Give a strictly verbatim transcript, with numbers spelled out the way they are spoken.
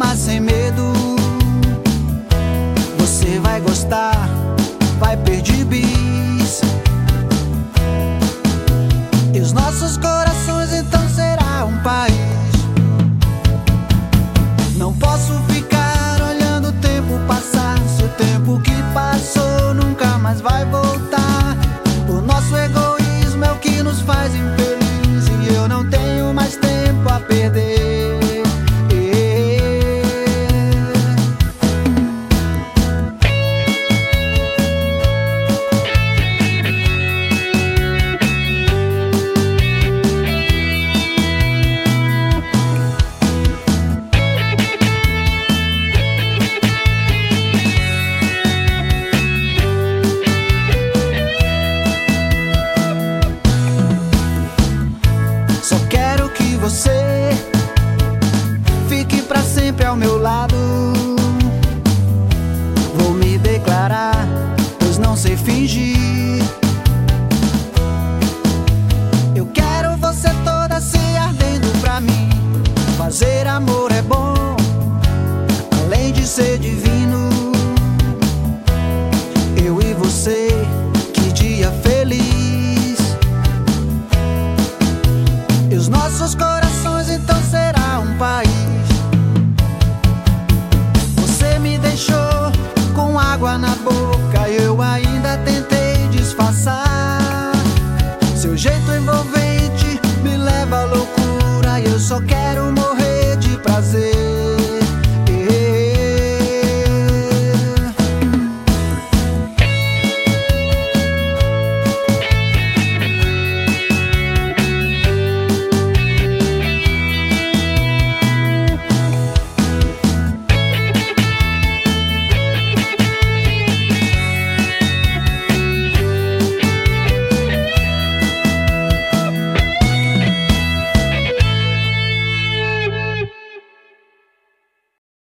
amar sem medo. Você vai gostar, vai perder bis. E os nossos corações então será um país. Não posso ficar olhando o tempo passar. Se o tempo que passou nunca mais vai voltar. O nosso egoísmo é o que nos faz infeliz. E eu não tenho mais tempo a perder. Só quero que você fique pra sempre ao meu lado. Vou me declarar, pois não sei fingir. Eu quero você toda se ardendo pra mim. Fazer amor é bom,